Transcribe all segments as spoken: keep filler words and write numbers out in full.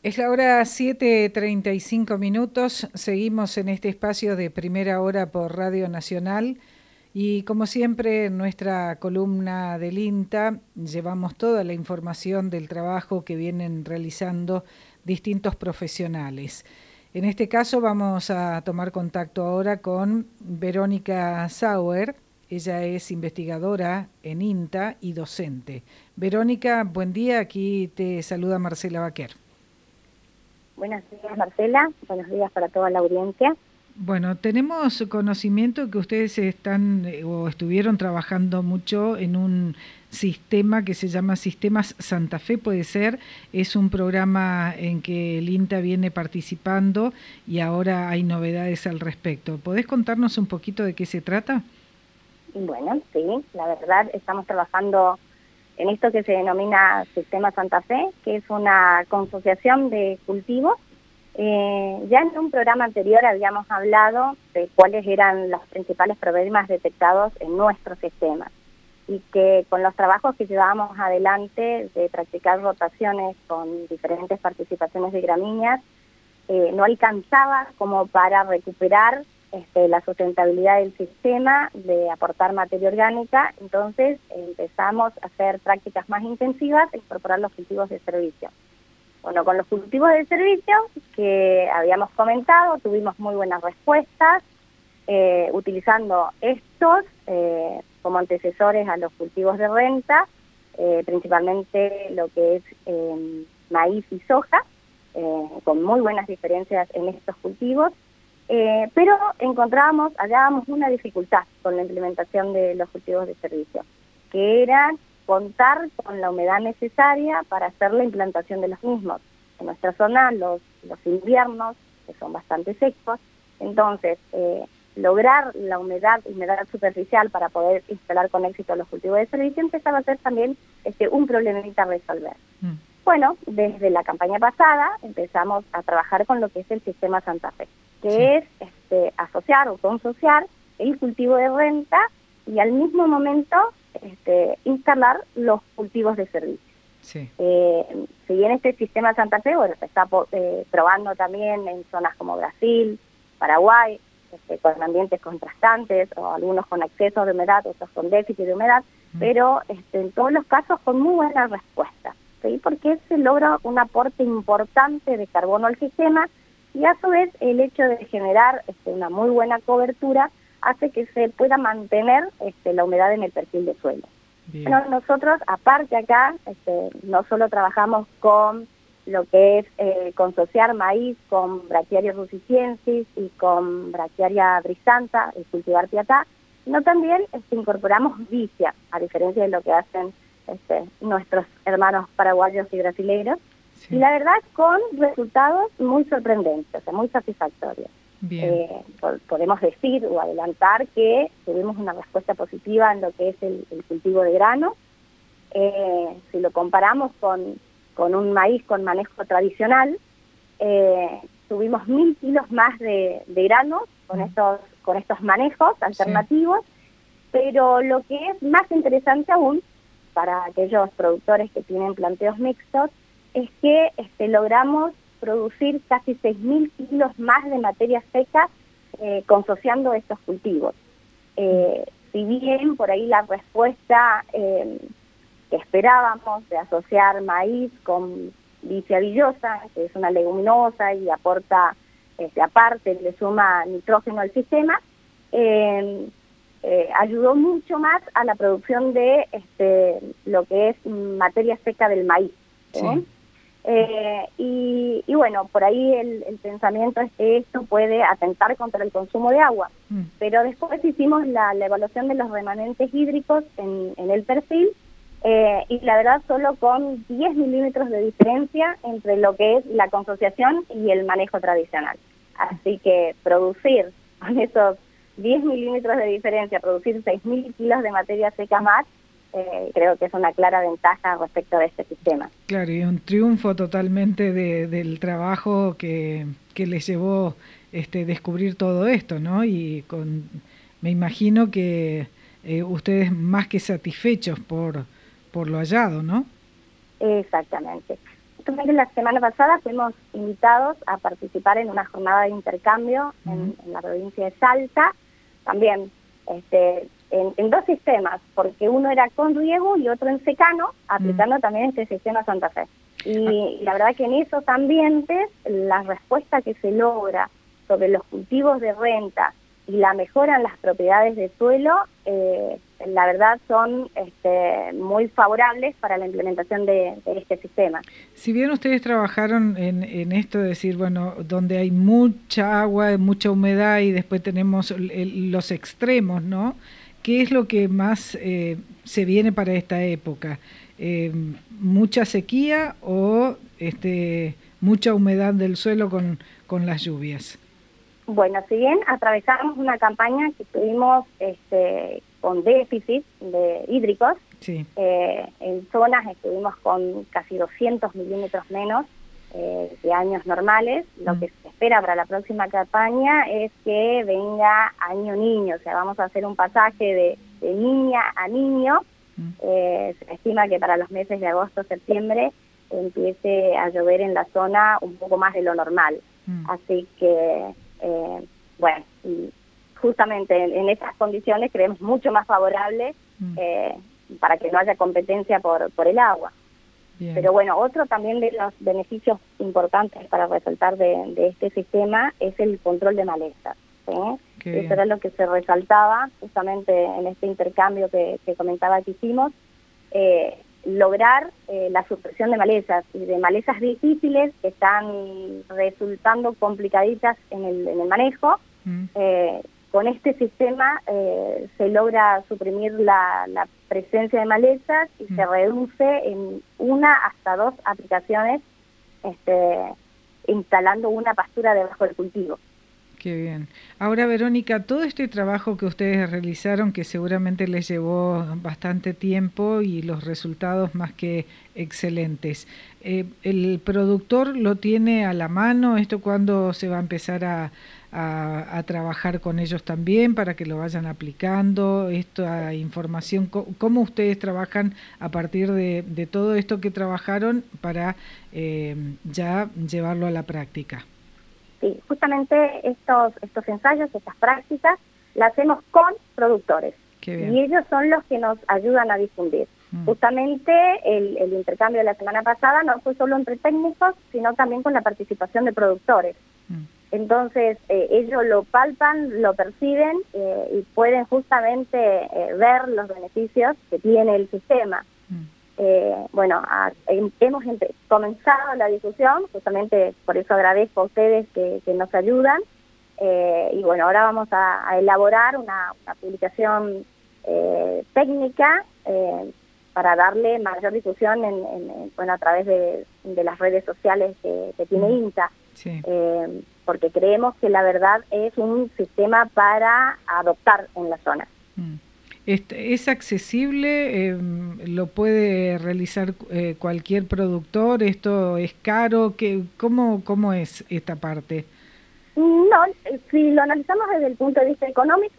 Es la hora siete treinta y cinco minutos, seguimos en este espacio de Primera Hora por Radio Nacional y como siempre en nuestra columna del INTA llevamos toda la información del trabajo que vienen realizando distintos profesionales. En este caso vamos a tomar contacto ahora con Verónica Sauer, ella es investigadora en INTA y docente. Verónica, buen día, aquí te saluda Marcela Baquer. Buenos días, Marcela. Buenos días para toda la audiencia. Bueno, tenemos conocimiento que ustedes están eh, o estuvieron trabajando mucho en un sistema que se llama Sistemas Santa Fe, puede ser. Es un programa en que el INTA viene participando y ahora hay novedades al respecto. ¿Podés contarnos un poquito de qué se trata? Bueno, sí, la verdad estamos trabajando en esto que se denomina Sistema Santa Fe, que es una consociación de cultivos. Eh, ya en un programa anterior habíamos hablado de cuáles eran los principales problemas detectados en nuestro sistema y que con los trabajos que llevábamos adelante de practicar rotaciones con diferentes participaciones de gramíneas, eh, no alcanzaba como para recuperar Este, la sustentabilidad del sistema, de aportar materia orgánica. Entonces empezamos a hacer prácticas más intensivas e incorporar los cultivos de servicio. Bueno, con los cultivos de servicio que habíamos comentado, tuvimos muy buenas respuestas, eh, utilizando estos eh, como antecesores a los cultivos de renta, eh, principalmente lo que es eh, maíz y soja, eh, con muy buenas diferencias en estos cultivos. Eh, pero encontrábamos, hallábamos una dificultad con la implementación de los cultivos de servicio, que era contar con la humedad necesaria para hacer la implantación de los mismos. En nuestra zona los, los inviernos, que son bastante secos, entonces eh, lograr la humedad, humedad superficial para poder instalar con éxito los cultivos de servicio empezaba a ser también este, un problemita a resolver. Mm. Bueno, desde la campaña pasada empezamos a trabajar con lo que es el Sistema Santa Fe, que sí. es este, asociar o consociar el cultivo de renta y al mismo momento este, instalar los cultivos de servicio. Sí. Eh, si bien este Sistema Santa Fe bueno, se está eh, probando también en zonas como Brasil, Paraguay, este, con ambientes contrastantes, o algunos con exceso de humedad, otros con déficit de humedad, mm. pero este, en todos los casos con muy buena respuesta, ¿sí? Porque se logra un aporte importante de carbono al sistema. Y a su vez el hecho de generar este, una muy buena cobertura hace que se pueda mantener este, la humedad en el perfil de suelo. Bueno, nosotros, aparte acá, este, no solo trabajamos con lo que es eh, consociar maíz con Brachiaria rusicensis y con Brachiaria brisanta y cultivar piatá, sino también este, incorporamos vicia, a diferencia de lo que hacen este, nuestros hermanos paraguayos y brasileños. Sí. Y la verdad con resultados muy sorprendentes, o sea, muy satisfactorios. Eh, podemos decir o adelantar que tuvimos una respuesta positiva en lo que es el, el cultivo de grano. Eh, si lo comparamos con, con un maíz con manejo tradicional, eh, tuvimos mil kilos más de, de granos con, mm. estos, con estos manejos alternativos, sí. Pero lo que es más interesante aún para aquellos productores que tienen planteos mixtos, es que este, logramos producir casi seis mil kilos más de materia seca eh, consociando estos cultivos. Eh, si bien por ahí la respuesta eh, que esperábamos de asociar maíz con vicia villosa, que es una leguminosa y aporta, este, aparte le suma nitrógeno al sistema, eh, eh, ayudó mucho más a la producción de este, lo que es materia seca del maíz. ¿sí? Sí. Eh, y, y bueno, por ahí el, el pensamiento es que esto puede atentar contra el consumo de agua, mm. pero después hicimos la, la evaluación de los remanentes hídricos en, en el perfil, eh, y la verdad solo con diez milímetros de diferencia entre lo que es la consociación y el manejo tradicional. Así que producir con esos diez milímetros de diferencia, producir seis mil kilos de materia seca más, Eh, creo que es una clara ventaja respecto de este sistema. Claro, y un triunfo totalmente de, del trabajo que, que les llevó este, descubrir todo esto, ¿no? Y con, me imagino que eh, ustedes más que satisfechos por, por lo hallado, ¿no? Exactamente. justamente la semana pasada fuimos invitados a participar en una jornada de intercambio uh-huh. en, en la provincia de Salta, también este, en, en dos sistemas, porque uno era con riego y otro en secano, aplicando uh-huh. también este sistema Santa Fe. Y, uh-huh. y la verdad que en esos ambientes la respuesta que se logra sobre los cultivos de renta y la mejora en las propiedades de suelo, eh, la verdad son este, muy favorables para la implementación de, de este sistema. Si bien ustedes trabajaron en, en esto de decir, bueno, donde hay mucha agua, mucha humedad y después tenemos el, los extremos, ¿no? ¿Qué es lo que más eh, se viene para esta época? Eh, ¿Mucha sequía o este, mucha humedad del suelo con, con las lluvias? Bueno, si bien atravesamos una campaña que tuvimos este, con déficit de hídricos, sí. eh, en zonas estuvimos con casi doscientos milímetros menos eh, de años normales. Lo mm. que se espera para la próxima campaña es que venga año niño, o sea, vamos a hacer un pasaje de, de niña a niño. Mm. Eh, se estima que para los meses de agosto, septiembre, empiece a llover en la zona un poco más de lo normal. Mm. Así que... Eh, bueno, justamente en, en esas condiciones creemos mucho más favorable eh, para que no haya competencia por, por el agua. Bien. Pero bueno, otro también de los beneficios importantes para resaltar de, de este sistema es el control de malezas. ¿sí? Eso era lo que se resaltaba justamente en este intercambio que, que comentaba que hicimos. Eh, lograr eh, la supresión de malezas y de malezas difíciles que están resultando complicaditas en el, en el manejo. Mm. Eh, con este sistema eh, se logra suprimir la, la presencia de malezas y mm. se reduce en una hasta dos aplicaciones este, instalando una pastura debajo del cultivo. Qué bien. Ahora, Verónica, todo este trabajo que ustedes realizaron, que seguramente les llevó bastante tiempo y los resultados más que excelentes, eh, ¿el productor lo tiene a la mano? ¿Esto cuándo se va a empezar a, a, a trabajar con ellos también para que lo vayan aplicando? Esta información, ¿cómo ustedes trabajan a partir de, de todo esto que trabajaron para eh, ya llevarlo a la práctica? Sí, justamente estos, estos ensayos, estas prácticas, las hacemos con productores. Y ellos son los que nos ayudan a difundir. Mm. Justamente el, el intercambio de la semana pasada no fue solo entre técnicos, sino también con la participación de productores. Mm. Entonces, eh, ellos lo palpan, lo perciben eh, y pueden justamente eh, ver los beneficios que tiene el sistema. Mm. Eh, bueno, a, hemos comenzado la discusión, justamente por eso agradezco a ustedes que, que nos ayudan, eh, y bueno, ahora vamos a, a elaborar una, una publicación eh, técnica eh, para darle mayor difusión en, en, bueno, a través de, de las redes sociales que, que tiene INTA, sí. eh, porque creemos que la verdad es un sistema para adoptar en la zona. Mm. ¿Es accesible? Eh, ¿Lo puede realizar eh, cualquier productor? ¿Esto es caro? ¿Qué, cómo, ¿Cómo es esta parte? No, si lo analizamos desde el punto de vista económico,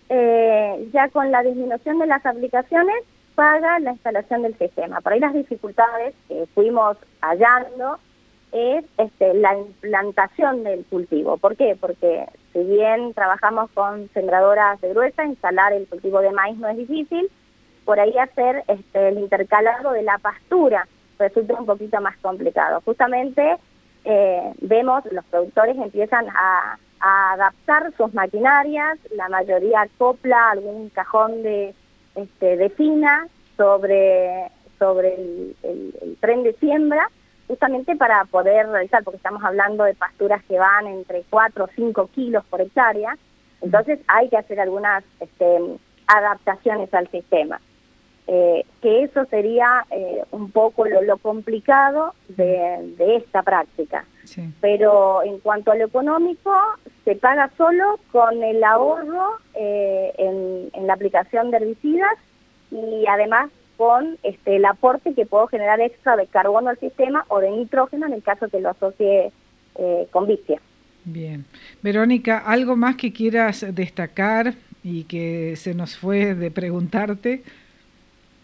eh, ya con la disminución de las aplicaciones, paga la instalación del sistema. Por ahí las dificultades que fuimos hallando es este, la implantación del cultivo. ¿Por qué? Porque si bien trabajamos con sembradoras de gruesa, instalar el cultivo de maíz no es difícil, por ahí hacer este, el intercalado de la pastura resulta un poquito más complicado. Justamente eh, vemos los productores empiezan a, a adaptar sus maquinarias, la mayoría acopla algún cajón de, este, de fina sobre, sobre el, el, el tren de siembra, justamente para poder realizar, porque estamos hablando de pasturas que van entre cuatro o cinco kilos por hectárea, entonces hay que hacer algunas este, adaptaciones al sistema. Eh, que eso sería eh, un poco lo, lo complicado de, de esta práctica. Sí. Pero en cuanto a lo económico, se paga solo con el ahorro eh, en, en la aplicación de herbicidas y además con este, el aporte que puedo generar extra de carbono al sistema o de nitrógeno en el caso que lo asocie eh, con Victia. Bien. Verónica, ¿algo más que quieras destacar y que se nos fue de preguntarte?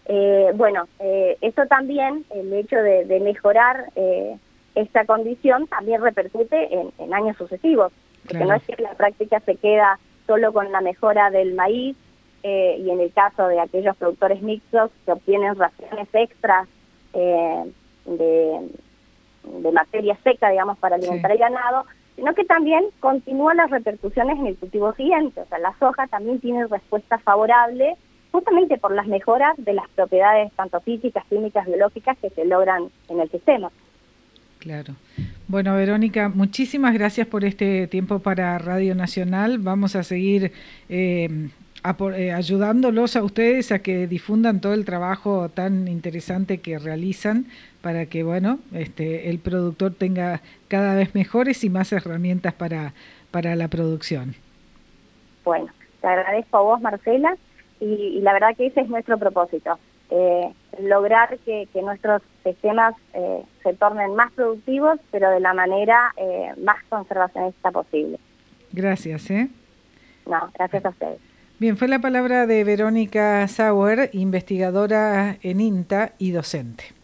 Eh, bueno, eh, eso también, el hecho de, de mejorar eh, esta condición también repercute en, en años sucesivos, porque Claro. no es que la práctica se queda solo con la mejora del maíz, eh, y en el caso de aquellos productores mixtos que obtienen raciones extras eh, de, de materia seca, digamos, para alimentar Sí. el ganado, sino que también continúan las repercusiones en el cultivo siguiente. O sea, la soja también tiene respuesta favorable justamente por las mejoras de las propiedades tanto físicas, químicas, biológicas que se logran en el sistema. Claro. Bueno, Verónica, muchísimas gracias por este tiempo para Radio Nacional. Vamos a seguir eh, a por, eh, ayudándolos a ustedes a que difundan todo el trabajo tan interesante que realizan para que, bueno, este, el productor tenga cada vez mejores y más herramientas para, para la producción. Bueno, te agradezco a vos, Marcela, y, y la verdad que ese es nuestro propósito. Eh, lograr que, que nuestros sistemas eh, se tornen más productivos, pero de la manera eh, más conservacionista posible. Gracias, ¿eh? No, gracias a ustedes. Bien, fue la palabra de Verónica Sauer, investigadora en INTA y docente.